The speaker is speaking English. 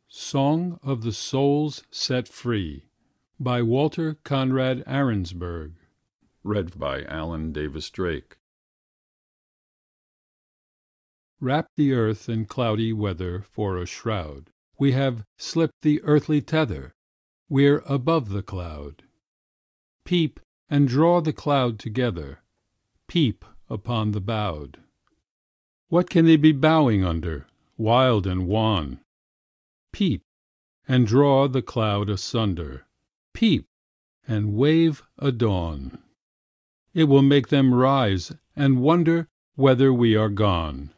Song of the Souls Set Free by Walter Conrad Arensberg. Read by Alan Davis Drake. Wrap the earth in cloudy weather for a shroud. We have slipped the earthly tether. We're above the cloud. Peep and draw the cloud together. Peep upon the bowed. What can they be bowing under, wild and wan? Peep and draw the cloud asunder. Peep and wave a dawn. It will make them rise and wonder whether we are gone.